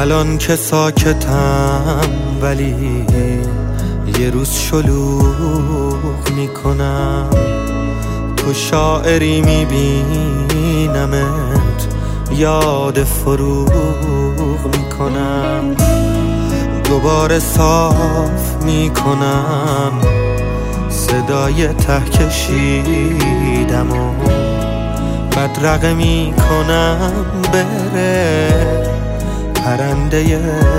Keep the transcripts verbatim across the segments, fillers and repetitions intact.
الان که ساکتم ولی یه روز شلوغ میکنم. تو شاعری میبینمت یاد فروغ میکنم. دوباره صاف میکنم صدای ته کشیدم و بدرقه میکنم بره پرنده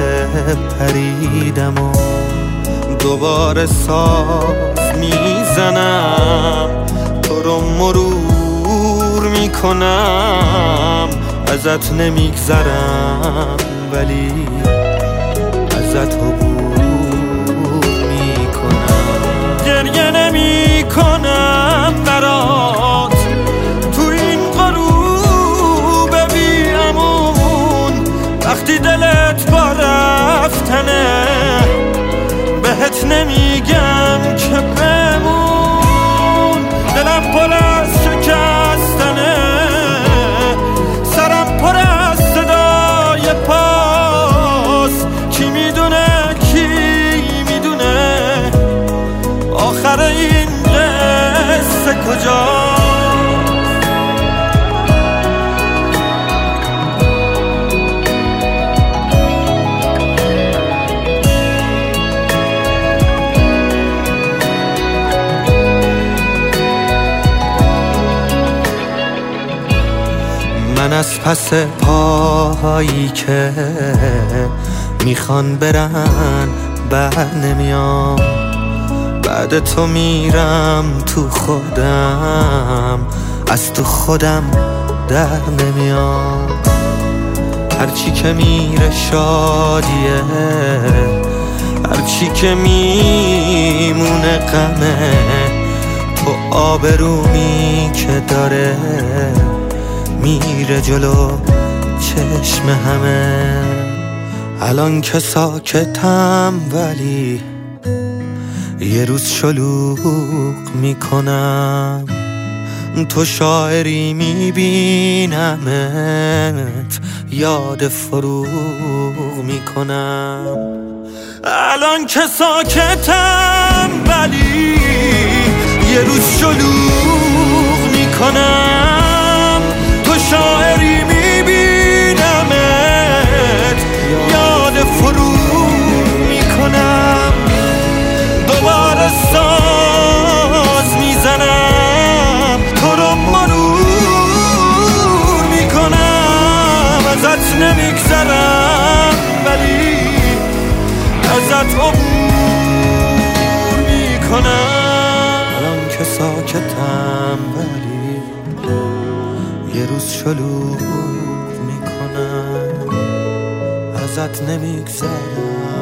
پریدم و دوباره ساز میزنم تو رو مرور میکنم. ازت نمیگذرم ولی ازت عبور میکنم. گریه نمیکنم برات تو این غروب بی امون. وقتی دلت با رفتنه بهت نمیگم که بمون. دلم پر از شکستنه، سرم پر از صدای پاس. کی میدونه کی میدونه آخر این قصه کجاست. من از پس پاهایی که میخوان برن بر نمیام. بعد تو میرم تو خودم، از تو خودم در نمیام. هرچی که میره شادیه، هرچی که میمونه غمه. تو آبرومی که داره میره جلو چشم همه. الان که ساکتم ولی یه روز شلوغ میکنم. تو شاعری میبینمت یاد فروغ میکنم. الان که ساکتم ولی یه روز شلوغ میکنم. تو شاعری میبینمت یاد فروغ میکنم. دوباره ساز میزنم تو رو مرور میکنم. ازت نمیگذرم ولی ازت عبور میکنم. الان که ساکتم ولی یه روز شلوغ میکنم. ازت نمیگذرم